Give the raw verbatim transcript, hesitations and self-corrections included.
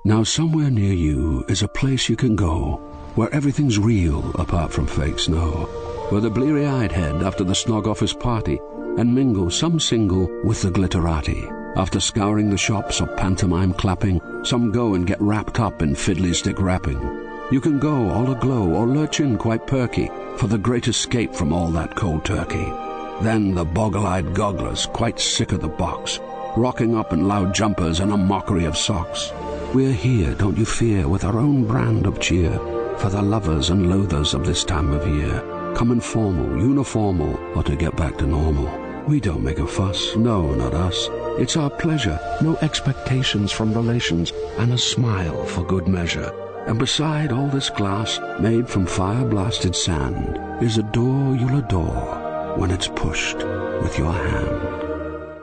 Now somewhere near you is a place you can go, where everything's real apart from fake snow, where the bleary-eyed head after the snog office party and mingle some single with the glitterati. After scouring the shops or pantomime clapping, some go and get wrapped up in fiddly stick rapping. You can go all aglow or lurch in quite perky for the great escape from all that cold turkey. Then the boggle-eyed gogglers, quite sick of the box, rocking up in loud jumpers and a mockery of socks. We're here, don't you fear, with our own brand of cheer, for the lovers and loathers of this time of year. Come informal, uniformal, or to get back to normal. We don't make a fuss, no, not us. It's our pleasure, no expectations from relations, and a smile for good measure. And beside all this glass, made from fire-blasted sand, is a door you'll adore when it's pushed with your hand.